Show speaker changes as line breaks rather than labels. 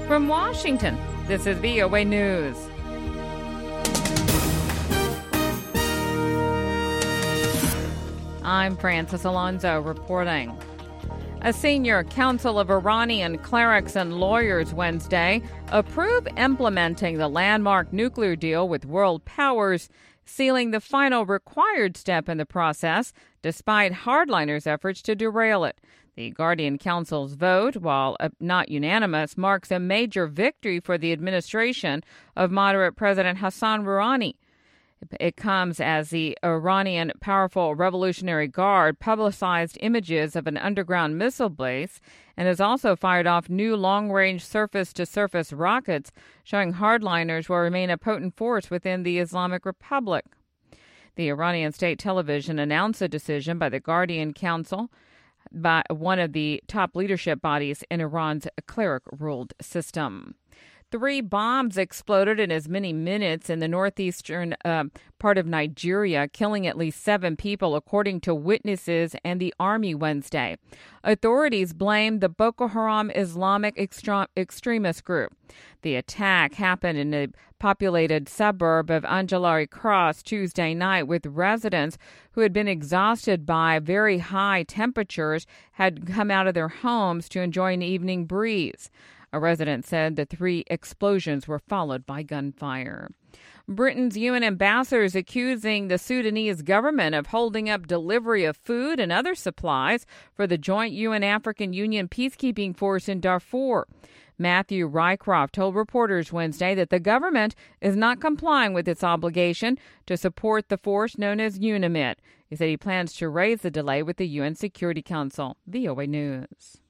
From Washington, this is VOA News. I'm Francis Alonso reporting. A senior council of Iranian clerics and lawyers Wednesday approved implementing the landmark nuclear deal with world powers, sealing the final required step in the process, despite hardliners' efforts to derail it. The Guardian Council's vote, while not unanimous, marks a major victory for the administration of moderate President Hassan Rouhani. It comes as the Iranian powerful Revolutionary Guard publicized images of an underground missile base and has also fired off new long-range surface-to-surface rockets, showing hardliners will remain a potent force within the Islamic Republic. The Iranian state television announced a decision by the Guardian Council, by one of the top leadership bodies in Iran's cleric-ruled system. 3 bombs exploded in as many minutes in the northeastern part of Nigeria, killing at least 7 people, according to witnesses and the army Wednesday. Authorities blamed the Boko Haram Islamic extremist group. The attack happened in a populated suburb of Anjalari Cross Tuesday night, with residents who had been exhausted by very high temperatures had come out of their homes to enjoy an evening breeze. A resident said the 3 explosions were followed by gunfire. Britain's UN ambassador is accusing the Sudanese government of holding up delivery of food and other supplies for the joint UN-African Union peacekeeping force in Darfur. Matthew Rycroft told reporters Wednesday that the government is not complying with its obligation to support the force known as UNAMID. He said he plans to raise the delay with the UN Security Council. VOA News.